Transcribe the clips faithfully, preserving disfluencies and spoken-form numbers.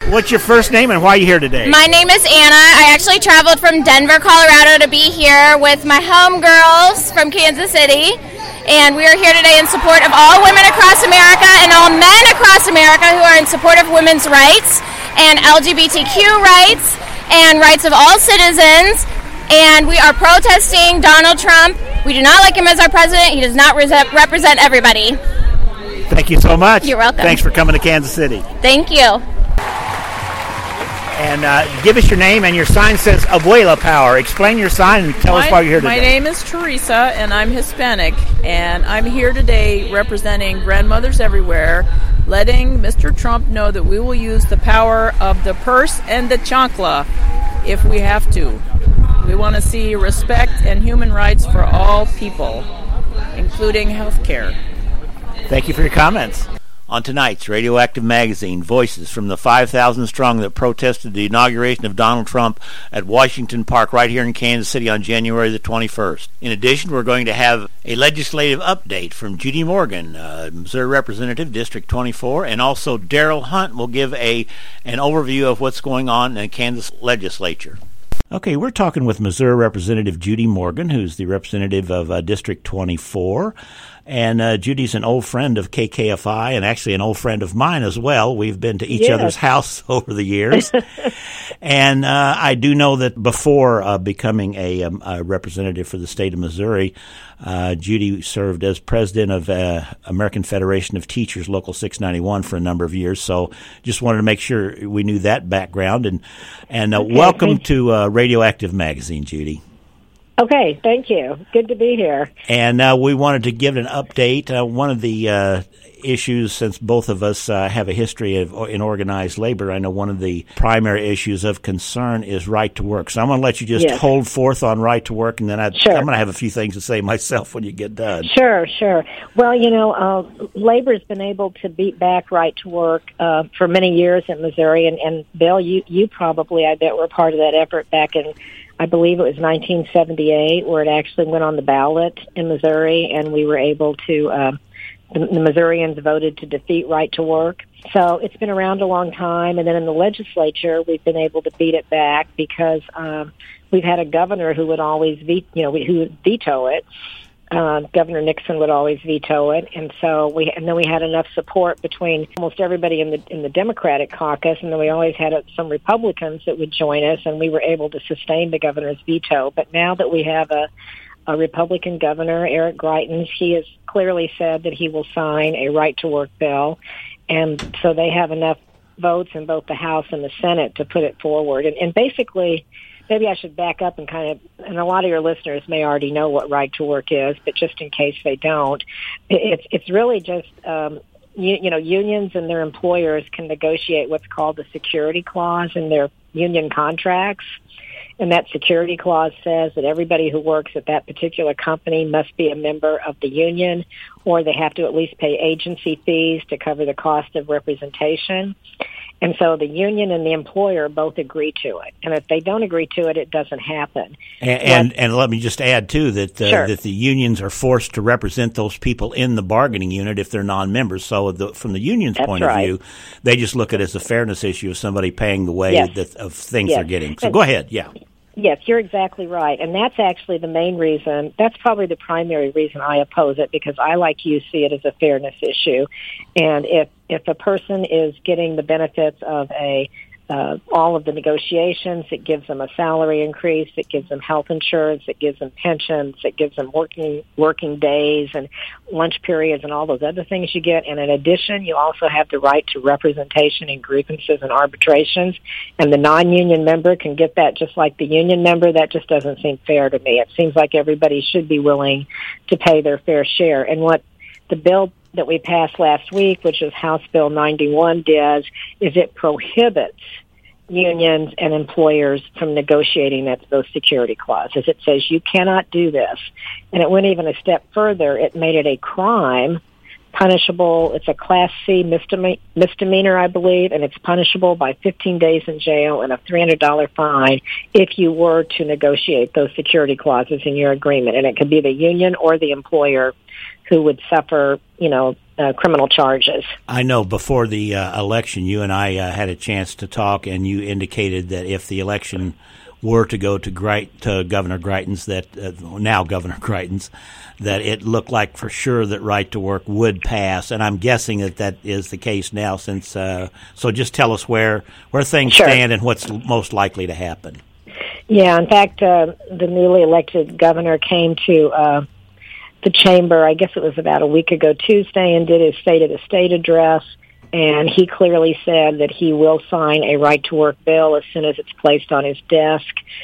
What's your first name and why are you here today? My name is Anna. I actually traveled from Denver, Colorado to be here with my homegirls from Kansas City. And we are here today in support of all women across America and all men across America who are in support of women's rights and L G B T Q rights and rights of all citizens. And we are protesting Donald Trump. We do not like him as our president. He does not re- represent everybody. Thank you so much. You're welcome. Thanks for coming to Kansas City. Thank you. And uh, give us your name, and your sign says Abuela Power. Explain your sign and tell my, us why you're here today. My name is Teresa, and I'm Hispanic, and I'm here today representing grandmothers everywhere, letting Mister Trump know that we will use the power of the purse and the chancla if we have to. We want to see respect and human rights for all people, including health care. Thank you for your comments. On tonight's Radioactive Magazine, voices from the five thousand strong that protested the inauguration of Donald Trump at Washington Park right here in Kansas City on January the twenty-first. In addition, we're going to have a legislative update from Judy Morgan, uh, Missouri Representative, District twenty-four, and also Daryl Hunt will give a an overview of what's going on in the Kansas legislature. Okay, we're talking with Missouri Representative Judy Morgan, who's the representative of uh, District twenty-four. And uh, Judy's an old friend of K K F I and actually an old friend of mine as well. We've been to each yes. other's house over the years. And uh, I do know that before uh, becoming a, um, a representative for the state of Missouri, uh, Judy served as president of uh, American Federation of Teachers, Local six ninety-one, for a number of years. So just wanted to make sure we knew that background. And, and uh, okay, welcome to uh, Radioactive Magazine, Judy. Okay, thank you. Good to be here. And uh, we wanted to give an update. Uh, one of the uh, issues, since both of us uh, have a history of, in organized labor, I know one of the primary issues of concern is right to work. So I'm going to let you just yes. hold forth on right to work, and then I, sure. I'm going to have a few things to say myself when you get done. Sure, sure. Well, you know, uh, labor's been able to beat back right to work uh, for many years in Missouri. And, and Bill, you, you probably, I bet, were part of that effort back in I believe it was nineteen seventy-eight, where it actually went on the ballot in Missouri, and we were able to, uh, the, the Missourians voted to defeat right to work. So it's been around a long time, and then in the legislature, we've been able to beat it back because um, we've had a governor who would always, ve- you know, who would veto it. Uh, Governor Nixon would always veto it, and so we, and then we had enough support between almost everybody in the in the Democratic caucus, and then we always had uh, some Republicans that would join us, and we were able to sustain the governor's veto. But now that we have a, a Republican governor, Eric Greitens, he has clearly said that he will sign a right-to-work bill, and so they have enough votes in both the House and the Senate to put it forward, and, and basically. Maybe I should back up and kind of, and a lot of your listeners may already know what right to work is, but just in case they don't, it's it's really just, um, you, you know, unions and their employers can negotiate what's called the security clause in their union contracts. And that security clause says that everybody who works at that particular company must be a member of the union, or they have to at least pay agency fees to cover the cost of representation. And so the union and the employer both agree to it. And if they don't agree to it, it doesn't happen. And and, and let me just add, too, that uh, sure. that the unions are forced to represent those people in the bargaining unit if they're non-members. So the, from the union's That's point right. of view, they just look at it as a fairness issue of somebody paying the way yes. that, of things yes. they're getting. So and, go ahead, yeah. Yes, you're exactly right. And that's actually the main reason, that's probably the primary reason I oppose it, because I, like you, see it as a fairness issue. And if, if a person is getting the benefits of a uh, all of the negotiations, it gives them a salary increase, it gives them health insurance, it gives them pensions, it gives them working working days and lunch periods and all those other things you get. And in addition, you also have the right to representation in grievances and arbitrations. And the non-union member can get that just like the union member. That just doesn't seem fair to me. It seems like everybody should be willing to pay their fair share. And what the bill that we passed last week, which is House Bill ninety-one, does is it prohibits unions and employers from negotiating that, those security clauses. It says you cannot do this. And it went even a step further. It made it a crime, punishable. It's a Class C misdeme- misdemeanor, I believe, and it's punishable by fifteen days in jail and a three hundred dollars fine if you were to negotiate those security clauses in your agreement. And it could be the union or the employer who would suffer, you know, uh, criminal charges. I know before the uh, election, you and I uh, had a chance to talk, and you indicated that if the election were to go to, Greit, to Governor Greitens, that uh, now Governor Greitens, that it looked like for sure that right to work would pass, and I'm guessing that that is the case now. Since uh, so, just tell us where where things Sure. stand and what's most likely to happen. Yeah, in fact, uh, the newly elected governor came to uh, the chamber, I guess it was about a week ago Tuesday, and did his State of the State address. And he clearly said that he will sign a right-to-work bill as soon as it's placed on his desk.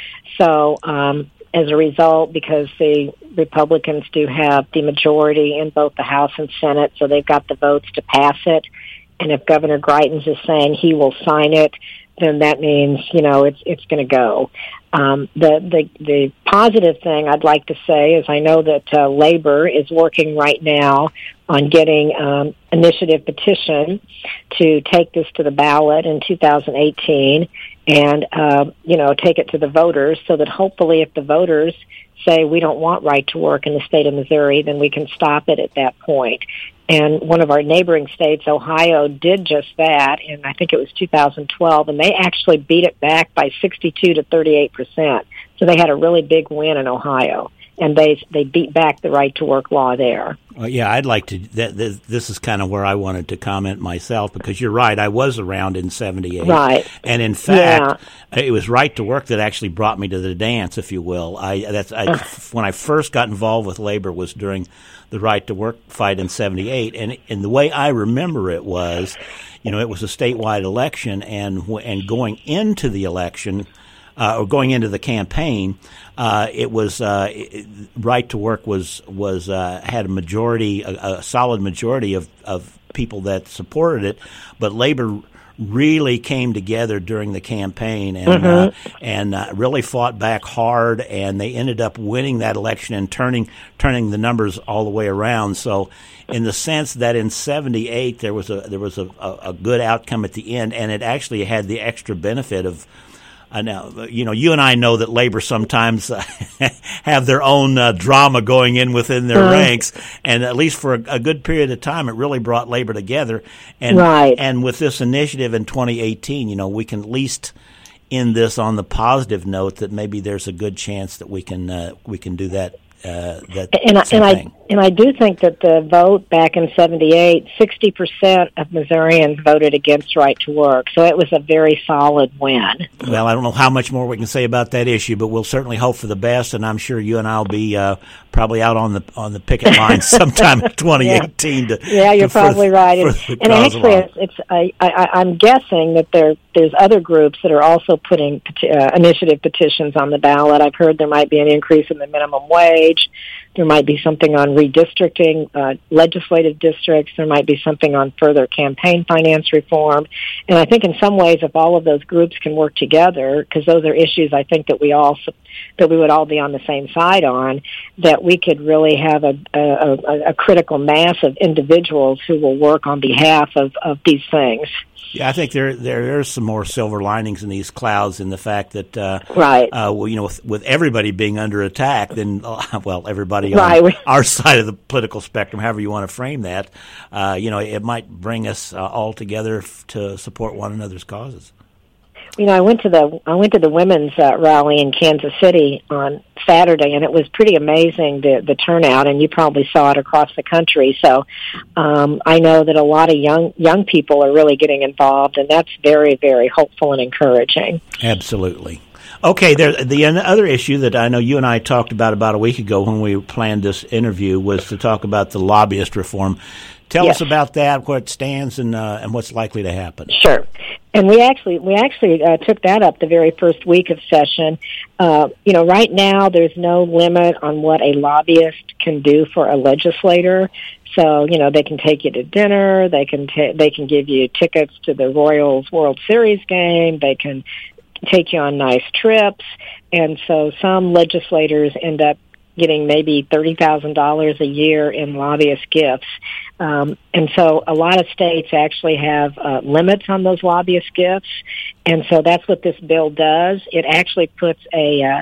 So um, as a result, because the Republicans do have the majority in both the House and Senate, so they've got the votes to pass it. And if Governor Greitens is saying he will sign it, then that means, you know, it's it's going to go. Um, the, the the positive thing I'd like to say is I know that uh, Labor is working right now on getting um, initiative petition to take this to the ballot in two thousand eighteen and, uh, you know, take it to the voters so that hopefully if the voters say we don't want right to work in the state of Missouri, then we can stop it at that point. And one of our neighboring states, Ohio, did just that, and I think it was two thousand twelve, and they actually beat it back by sixty-two to thirty-eight percent. So they had a really big win in Ohio, and they they beat back the right-to-work law there. Well, yeah, I'd like to. That, this, this is kind of where I wanted to comment myself, because you're right. I was around in seventy-eight, right? And in fact, yeah. It was right to work that actually brought me to the dance, if you will. I that's I, when I first got involved with labor was during the right to work fight in seventy-eight, and and the way I remember it was, you know, it was a statewide election, and and going into the election. Uh, or going into the campaign, uh, it was uh, it, right to work was was uh, had a majority, a, a solid majority of, of people that supported it, but Labor really came together during the campaign and mm-hmm. uh, and uh, really fought back hard, and they ended up winning that election and turning turning the numbers all the way around. So, in the sense that in seventy-eight there was a there was a, a, a good outcome at the end, and it actually had the extra benefit of. I know, you know, you and I know that Labor sometimes uh, have their own uh, drama going in within their uh, ranks, and at least for a, a good period of time, it really brought Labor together. And right. and with this initiative in twenty eighteen, you know, we can at least end this on the positive note that maybe there's a good chance that we can uh, we can do that. Uh, that and I, and I and I do think that the vote back in seventy-eight, sixty percent of Missourians voted against right to work, so it was a very solid win. Well, I don't know how much more we can say about that issue, but we'll certainly hope for the best, and I'm sure you and I'll be uh, probably out on the on the picket line sometime in twenty eighteen. yeah. To, yeah, you're to probably for, right. For and, and actually, it's, it's I, I, I'm guessing that there there's other groups that are also putting uh, initiative petitions on the ballot. I've heard there might be an increase in the minimum wage. There might be something on redistricting uh, legislative districts. There might be something on further campaign finance reform. And I think in some ways, if all of those groups can work together, because those are issues I think that we all that we would all be on the same side on, that we could really have a, a, a critical mass of individuals who will work on behalf of, of these things. Yeah, I think there there there's some more silver linings in these clouds in the fact that uh, right. Uh, well, you know, with, with everybody being under attack, then uh, well, everybody right. on our side of the political spectrum, however you want to frame that, uh, you know, it might bring us uh, all together f- to support one another's causes. You know, I went to the I went to the women's uh, rally in Kansas City on Saturday, and it was pretty amazing the the turnout. And you probably saw it across the country. So um, I know that a lot of young young people are really getting involved, and that's very very hopeful and encouraging. Absolutely. Okay, there, the other issue that I know you and I talked about about a week ago when we planned this interview was to talk about the lobbyist reform. Tell yes. us about that, where it stands, and uh, and what's likely to happen. Sure. And we actually we actually uh, took that up the very first week of session. Uh, you know, right now there's no limit on what a lobbyist can do for a legislator. So, you know, they can take you to dinner, they can ta- they can give you tickets to the Royals World Series game, they can take you on nice trips. And so some legislators end up getting maybe thirty thousand dollars a year in lobbyist gifts. Um, and so a lot of states actually have uh, limits on those lobbyist gifts. And so that's what this bill does. It actually puts a uh,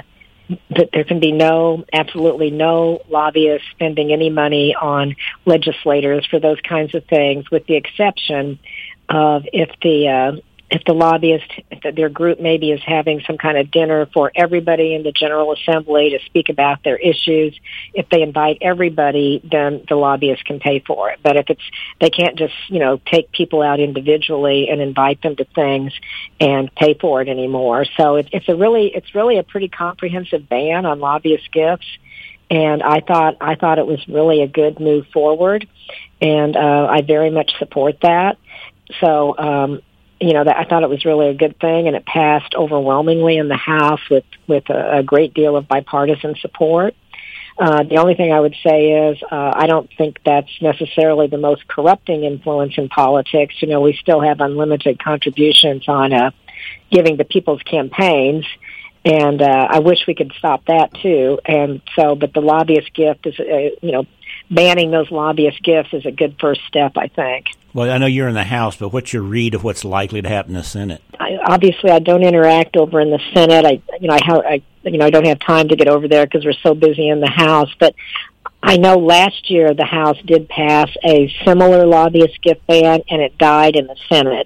that there can be no, absolutely no lobbyists spending any money on legislators for those kinds of things, with the exception of if the uh, if the lobbyist, if their group maybe is having some kind of dinner for everybody in the General Assembly to speak about their issues. If they invite everybody, then the lobbyist can pay for it. But if it's, they can't just, you know, take people out individually and invite them to things and pay for it anymore. So it, it's a really, it's really a pretty comprehensive ban on lobbyist gifts. And I thought, I thought it was really a good move forward. And, uh, I very much support that. So, um, you know, that I thought it was really a good thing, and it passed overwhelmingly in the House with, with a, a great deal of bipartisan support. Uh, the only thing I would say is uh, I don't think that's necessarily the most corrupting influence in politics. You know, we still have unlimited contributions on uh, giving to people's campaigns, and uh, I wish we could stop that too. And so, but the lobbyist gift is, uh, you know, banning those lobbyist gifts is a good first step, I think. Well, I know you're in the House, but what's your read of what's likely to happen in the Senate? I, obviously, I don't interact over in the Senate. I, you know, I, ha- I, you know, I don't have time to get over there because we're so busy in the House. But I know last year the House did pass a similar lobbyist gift ban, and it died in the Senate.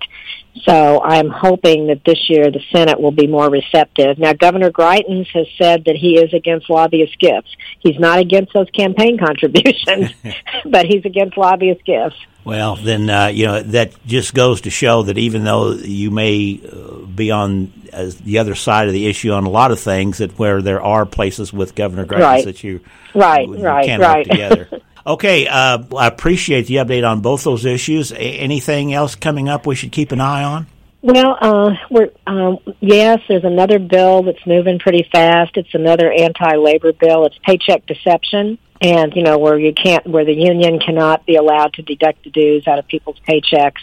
So I'm hoping that this year the Senate will be more receptive. Now, Governor Greitens has said that he is against lobbyist gifts. He's not against those campaign contributions, but he's against lobbyist gifts. Well, then, uh, you know, that just goes to show that even though you may uh, be on uh, the other side of the issue on a lot of things, that where there are places with Governor Greitens right. that you, right, you right, can right. work together. Okay, uh, I appreciate the update on both those issues. A- anything else coming up we should keep an eye on? Well, uh, we're, um, yes, there's another bill that's moving pretty fast. It's another anti-labor bill. It's paycheck deception. And, you know, where you can't, where the union cannot be allowed to deduct the dues out of people's paychecks.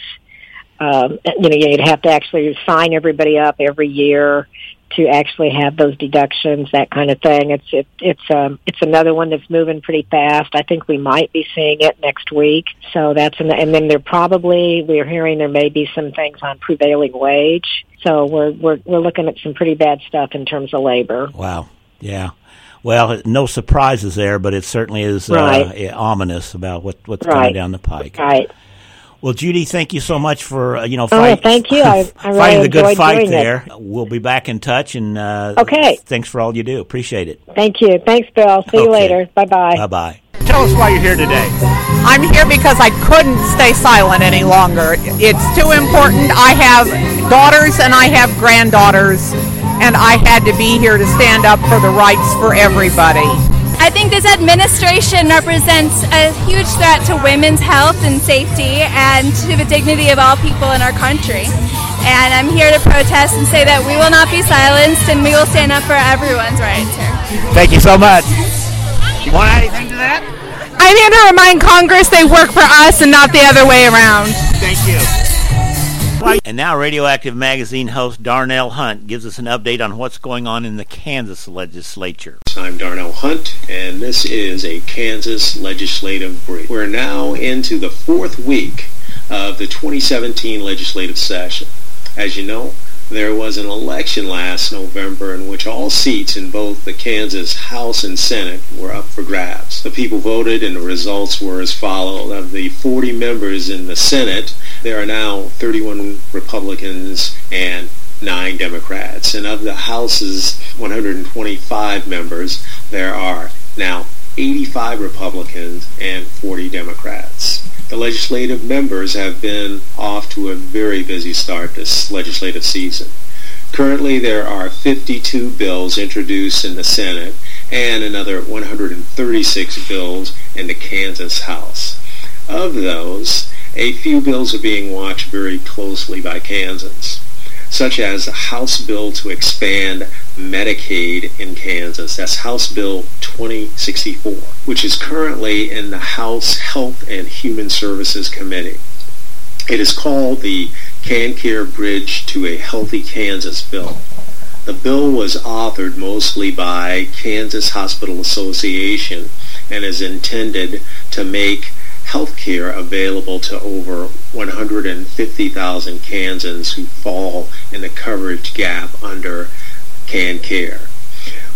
Um, you know, you'd have to actually sign everybody up every year to actually have those deductions, that kind of thing. It's, it, it's, um, it's another one that's moving pretty fast. I think we might be seeing it next week. So that's, an, and then there probably, we're hearing there may be some things on prevailing wage. So we're, we're, we're looking at some pretty bad stuff in terms of labor. Wow. Yeah. Well, no surprises there, but it certainly is uh, right. ominous about what, what's right. coming down the pike. Right. Well, Judy, thank you so much for uh, you know oh, fight, thank you. I, I really fighting the good enjoyed fight doing there. it. We'll be back in touch, and uh, okay. Thanks for all you do. Appreciate it. Thank you. Thanks, Bill. See okay. you later. Bye bye. Bye bye. Tell us why you're here today. I'm here because I couldn't stay silent any longer. It's too important. I have daughters and I have granddaughters, and I had to be here to stand up for the rights for everybody. I think this administration represents a huge threat to women's health and safety and to the dignity of all people in our country. And I'm here to protest and say that we will not be silenced and we will stand up for everyone's rights here. Thank you so much. You want to add anything to that? I'm here to remind Congress they work for us and not the other way around. Thank you. And now Radioactive Magazine host Darnell Hunt gives us an update on what's going on in the Kansas legislature. I'm Darnell Hunt, and this is a Kansas legislative brief. We're now into the fourth week of the twenty seventeen legislative session. As you know, there was an election last November in which all seats in both the Kansas House and Senate were up for grabs. The people voted, and the results were as follows. Of the forty members in the Senate, there are now thirty-one Republicans and nine Democrats. And of the House's one hundred twenty-five members, there are now eighty-five Republicans and forty Democrats. The legislative members have been off to a very busy start this legislative season. Currently, there are fifty-two bills introduced in the Senate and another one hundred thirty-six bills in the Kansas House. Of those, a few bills are being watched very closely by Kansans, such as a House bill to expand Medicaid in Kansas. That's House Bill twenty sixty-four, which is currently in the House Health and Human Services Committee. It is called the KanCare Bridge to a Healthy Kansas bill. The bill was authored mostly by Kansas Hospital Association and is intended to make health care available to over one hundred fifty thousand Kansans who fall in the coverage gap under KanCare.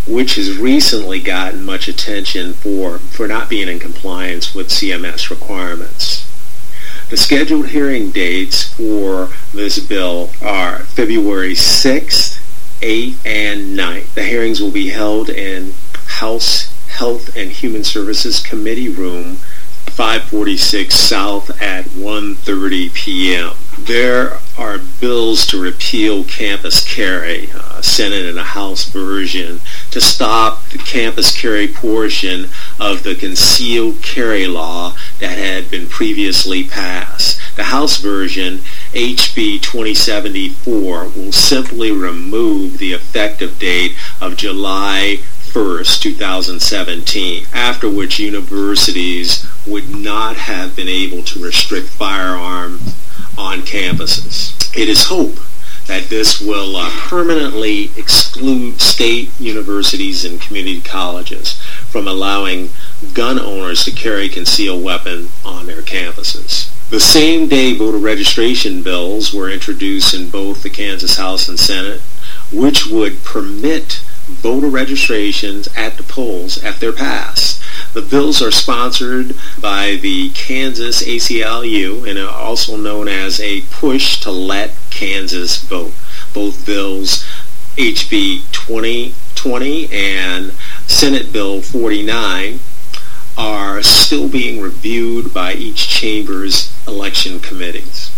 which has recently gotten much attention for, for not being in compliance with C M S requirements. The scheduled hearing dates for this bill are February sixth, eighth, and ninth. The hearings will be held in House Health and Human Services Committee Room five forty-six South at one thirty p.m. There are bills to repeal campus carry, uh, Senate and a House version, to stop the campus carry portion of the concealed carry law that had been previously passed. The House version, H B twenty seventy-four, will simply remove the effective date of July first, two thousand seventeen, after which universities would not have been able to restrict firearms on campuses. It is hoped that this will uh, permanently exclude state universities and community colleges from allowing gun owners to carry concealed weapons on their campuses. The same-day voter registration bills were introduced in both the Kansas House and Senate, which would permit voter registrations at the polls if they're passed. The bills are sponsored by the Kansas A C L U and are also known as a push to let Kansas vote. Both bills, H B twenty twenty and Senate Bill forty-nine, are still being reviewed by each chamber's election committees.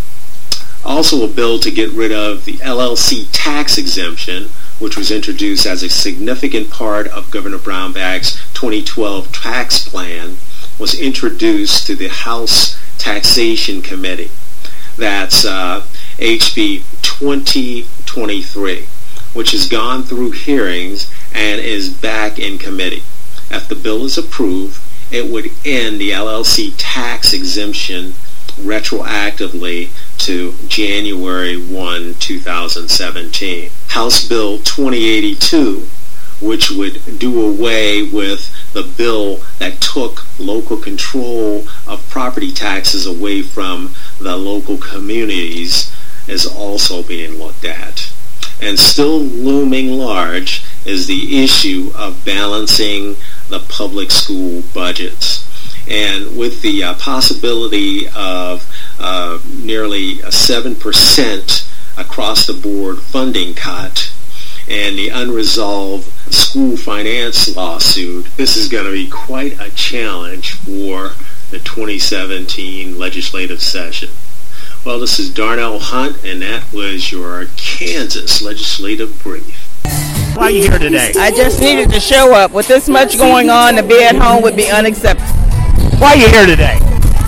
Also, a bill to get rid of the L L C tax exemption, which was introduced as a significant part of Governor Brownback's twenty twelve tax plan, was introduced to the House Taxation Committee. That's uh, H B twenty twenty-three, which has gone through hearings and is back in committee. If the bill is approved, it would end the L L C tax exemption retroactively to January first, two thousand seventeen. House Bill twenty eighty-two, which would do away with the bill that took local control of property taxes away from the local communities, is also being looked at. And still looming large is the issue of balancing the public school budgets. And with the uh, possibility of uh, nearly a seven percent across the board funding cut and the unresolved school finance lawsuit, this is going to be quite a challenge for the twenty seventeen legislative session. Well, this is Darnell Hunt, and that was your Kansas Legislative Brief. Why are you here today? I just needed to show up. With this much going on, to be at home would be unacceptable. Why are you here today?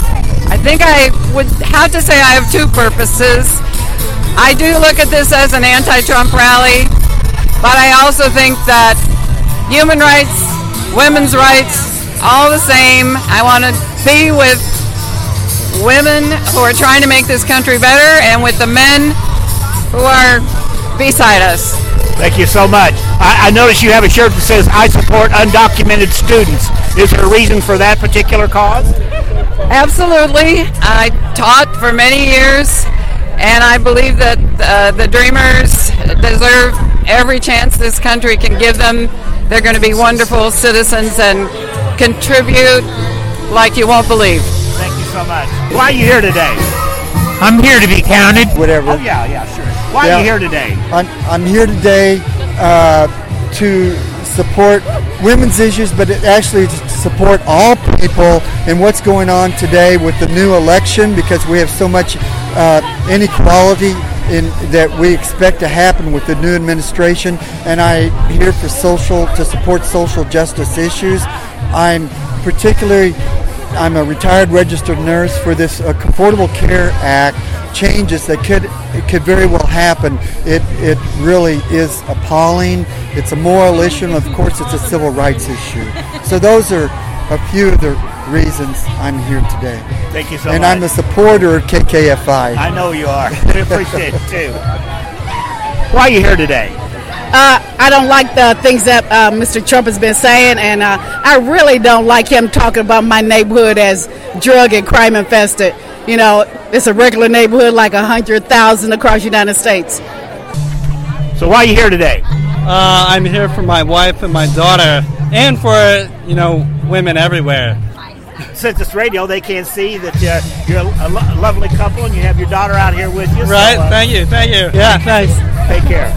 I think I would have to say I have two purposes. I do look at this as an anti-Trump rally, but I also think that human rights, women's rights, all the same. I want to be with women who are trying to make this country better and with the men who are beside us. Thank you so much. I, I notice you have a shirt that says, "I support undocumented students." Is there a reason for that particular cause? Absolutely. I taught for many years, and I believe that uh, the Dreamers deserve every chance this country can give them. They're going to be wonderful citizens and contribute like you won't believe. Thank you so much. Why are you here today? I'm here to be counted. Whatever. Oh, yeah, yeah, sure. Why yeah. are you here today? I'm, I'm here today uh, to support women's issues, but it actually to support all people in what's going on today with the new election, because we have so much uh, inequality in that we expect to happen with the new administration. And I'm here for social to support social justice issues. I'm particularly I'm a retired registered nurse for this uh, Affordable Care Act changes that could it could very well happen. It it really is appalling. It's a moral issue, and of course it's a civil rights issue. So those are a few of the reasons I'm here today. Thank you so and much. And I'm a supporter of K K F I. I know you are. I appreciate it too. Why are you here today? Uh, I don't like the things that uh, Mister Trump has been saying, and uh, I really don't like him talking about my neighborhood as drug and crime infested. You know, it's a regular neighborhood like one hundred thousand across the United States. So why are you here today? Uh, I'm here for my wife and my daughter, and for, you know, women everywhere. Since it's radio, they can't see that uh, you're a lo- lovely couple and you have your daughter out here with you. Right, so, uh, thank you, thank you. Yeah, thanks. Take care.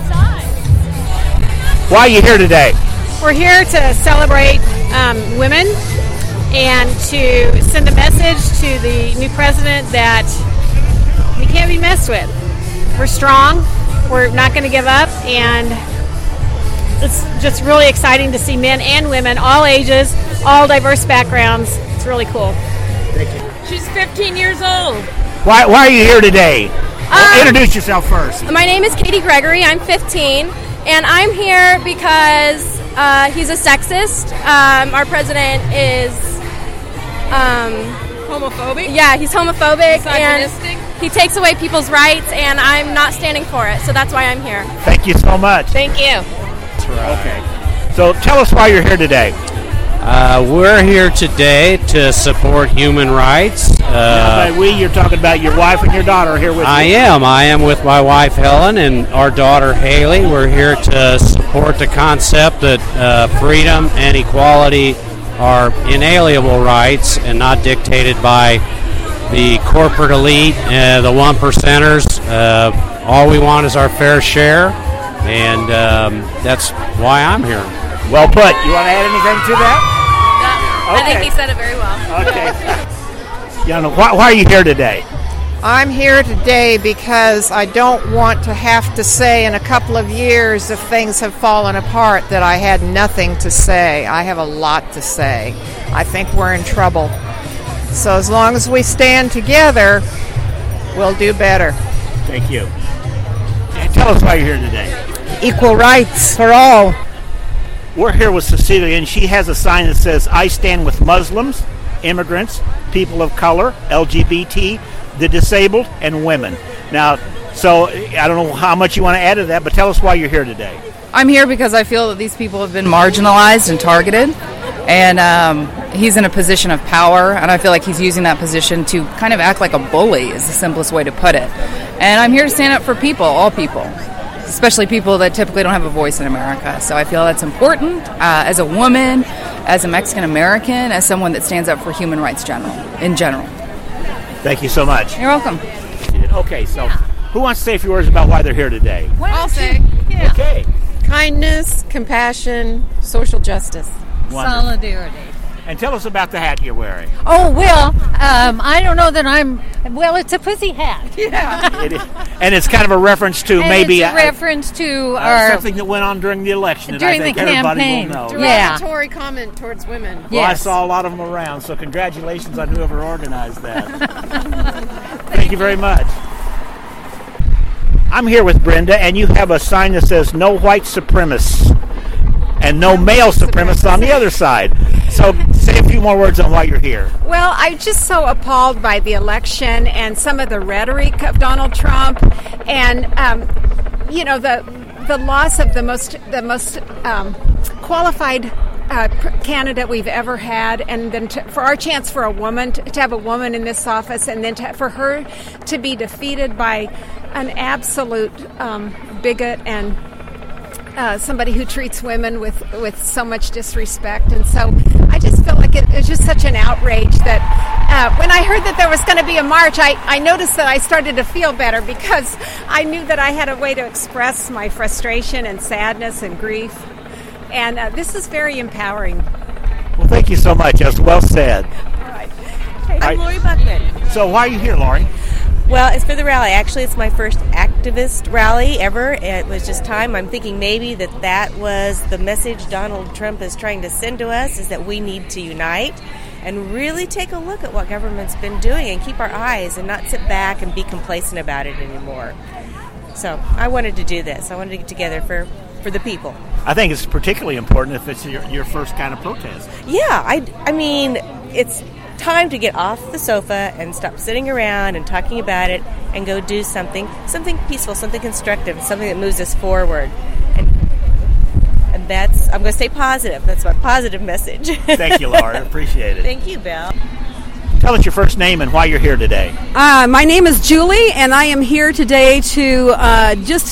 Why are you here today? We're here to celebrate um, women and to send a message to the new president that we can't be messed with. We're strong, we're not going to give up, and it's just really exciting to see men and women, all ages, all diverse backgrounds. It's really cool. Thank you. She's fifteen years old. Why, why are you here today? Um, Introduce yourself first. My name is Katie Gregory. I'm fifteen, and I'm here because uh, he's a sexist. Um, our president is um, homophobic. Yeah, he's homophobic, Misogynistic. and he takes away people's rights, and I'm not standing for it. So that's why I'm here. Thank you so much. Thank you. Okay. So tell us why you're here today. Uh, we're here today to support human rights. Now, Uh, by we, you're talking about your wife and your daughter here with I you. am. I am with my wife Helen and our daughter Haley. We're here to support the concept that uh, freedom and equality are inalienable rights and not dictated by the corporate elite, uh, the one percenters. Uh, all we want is our fair share, and um, that's why I'm here. Well put. You want to add anything to that? I think he said it very well. Okay. Yana, why, why are you here today? I'm here today because I don't want to have to say in a couple of years if things have fallen apart that I had nothing to say. I have a lot to say. I think we're in trouble. So as long as we stand together, we'll do better. Thank you. And tell us why you're here today. Equal rights for all. We're here with Cecilia, and she has a sign that says, I stand with Muslims, immigrants, people of color, L G B T, the disabled, and women. Now, so I don't know how much you want to add to that, but tell us why you're here today. I'm here because I feel that these people have been marginalized and targeted, and um, he's in a position of power, and I feel like he's using that position to kind of act like a bully is the simplest way to put it. And I'm here to stand up for people, all people, especially people that typically don't have a voice in America. So I feel that's important uh, as a woman, as a Mexican American, as someone that stands up for human rights general in general. Thank you so much. You're welcome. Okay, so who wants to say a few words about why they're here today? I'll say. Yeah. Okay. Kindness, compassion, social justice. Wonderful. Solidarity. And tell us about the hat you're wearing. Oh, well, um, I don't know that I'm... Well, it's a pussy hat. Yeah. It is, and it's kind of a reference to and maybe it's a uh, reference to uh, our... something that went on during the election. During and I think the everybody campaign. will know. Derogatory comment towards women. Well, Yes. I saw a lot of them around, so congratulations on whoever organized that. Thank you very much. I'm here with Brenda, and you have a sign that says no white supremacists and no male supremacists on the other side. So say a few more words on why you're here. Well, I'm just so appalled by the election and some of the rhetoric of Donald Trump, and um, you know the the loss of the most the most um, qualified uh, candidate we've ever had, and then to, for our chance for a woman to, to have a woman in this office, and then to, for her to be defeated by an absolute um, bigot and Uh, somebody who treats women with, with so much disrespect. And so I just feel like it, it's just such an outrage that uh, when I heard that there was going to be a march, I, I noticed that I started to feel better because I knew that I had a way to express my frustration and sadness and grief. And uh, this is very empowering. Well, thank you so much. That's well said. All right. I'm Lori Buckman. So why are you here, Lori? Well, it's for the rally. Actually, it's my first activist rally ever. It was just time. I'm thinking maybe that that was the message Donald Trump is trying to send to us, is that we need to unite and really take a look at what government's been doing and keep our eyes and not sit back and be complacent about it anymore. So I wanted to do this. I wanted to get together for, for the people. I think it's particularly important if it's your, your first kind of protest. Yeah, I, I mean, it's time to get off the sofa and stop sitting around and talking about it and go do something, something peaceful, something constructive, something that moves us forward. And and that's, I'm going to stay positive. That's my positive message. Thank you, Laura. Appreciate it. Thank you, Bill. Tell us your first name and why you're here today. Uh, my name is Julie, and I am here today to uh, just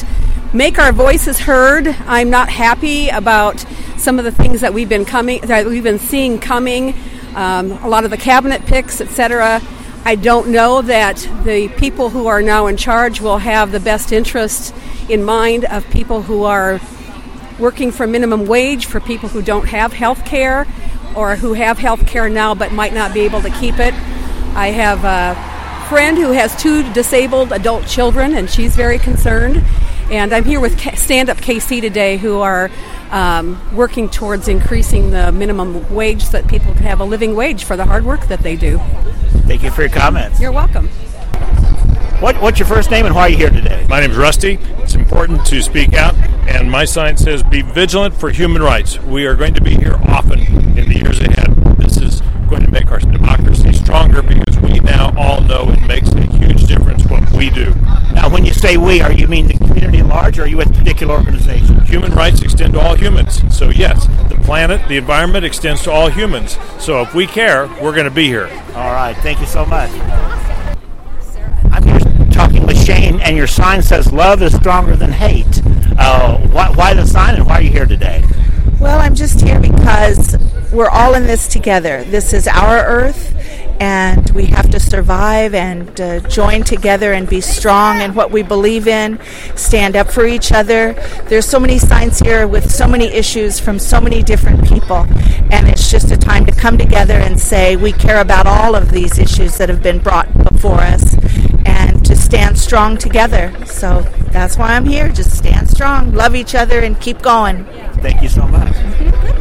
make our voices heard. I'm not happy about some of the things that we've been coming, that we've been seeing coming. Um, a lot of the cabinet picks, et cetera. I don't know that the people who are now in charge will have the best interests in mind of people who are working for minimum wage, for people who don't have health care or who have health care now but might not be able to keep it. I have a friend who has two disabled adult children, and she's very concerned. And I'm here with Stand Up K C today, who are um, working towards increasing the minimum wage so that people can have a living wage for the hard work that they do. Thank you for your comments. You're welcome. What, what's your first name and why are you here today? My name is Rusty. It's important to speak out, and my sign says, be vigilant for human rights. We are going to be here often in the years ahead. This is going to make our democracy stronger because we now all know it makes a huge difference what we do. Now, when you say we, are you mean the community at large, or are you with a particular organization? Human rights extend to all humans. So yes, the planet, the environment extends to all humans. So if we care, we're going to be here. All right. Thank you so much. I'm here talking with Shane, and your sign says love is stronger than hate. Uh, why, why the sign, and why are you here today? Well, I'm just here because we're all in this together. This is our earth, and we have to survive and uh, join together and be strong in what we believe in, stand up for each other. There's so many signs here with so many issues from so many different people, and it's just a time to come together and say we care about all of these issues that have been brought before us and to stand strong together. So that's why I'm here. Just stand strong, love each other, and keep going. Thank you so much.